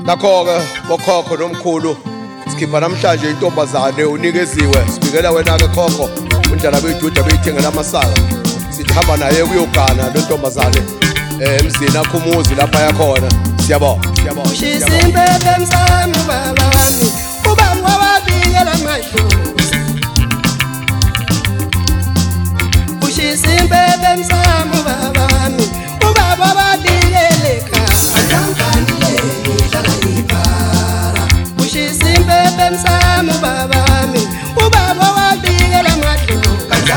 Nakho-ke bokhokho nomkhulu sikhipha namhlanje intombazane unikeziwe sibikela wena-ke khokho undlela beyijuda beyithengela amasaka sithi hamba naye kuyogana le ntombazane emzini akho umuzi lapha yakhona siyabonga Ushisimpepe msami ubaba wami ubaba wabikela amadlozi Ushisimpepe msami ubaba wami ubaba wabikela ekhaya Ushisimpepe msami ubaba wami ubaba wabikela amadlozi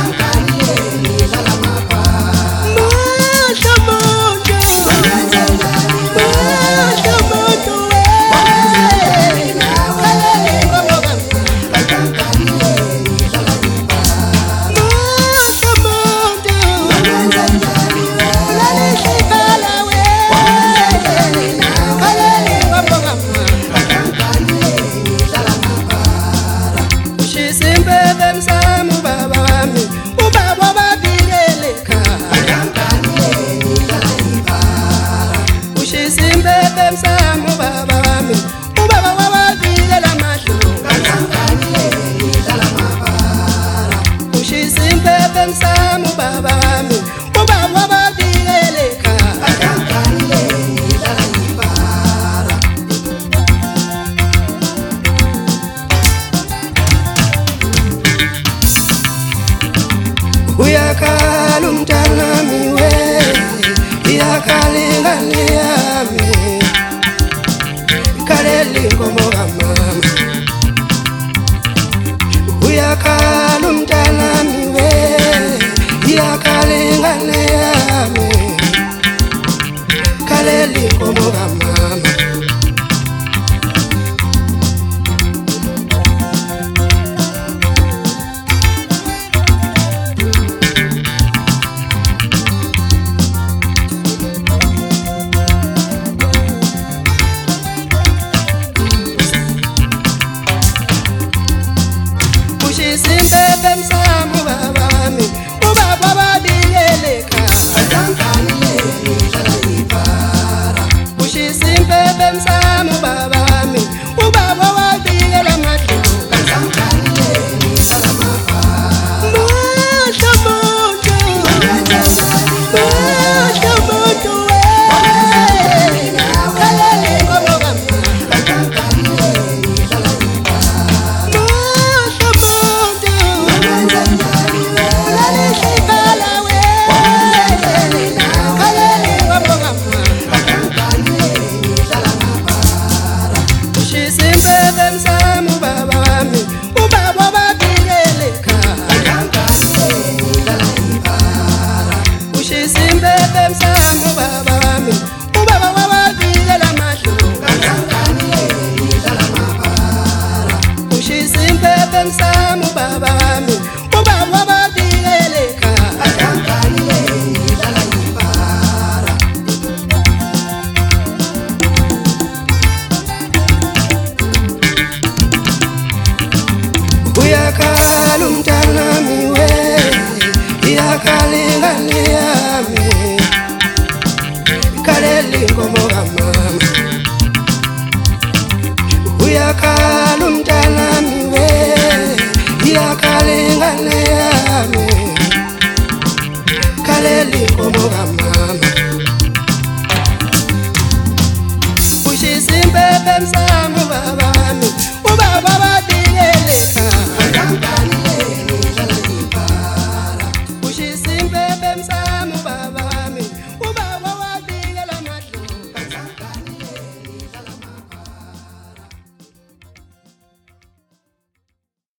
Uyakhala umntanami we iyakhala ingane yami ikhalela inkomo kamama Uyakhala umntanami we iyakhala ingane yami ikhalela inkomo kamama Ushisimpepe msami ubaba wami ubaba wabikela ekhaya Ushisimpepe msami ubaba wami ubaba wabikela amadlozi Uyakhala umntanami we iyakhala ingane yami ikhalela inkomo kamama Uyakhala umntanami we iyakhala ingane yami ikhalela inkomo kamama Ushisimpepe msami ubaba wami ubaba wabikela ekhaya Ushisimpepe msami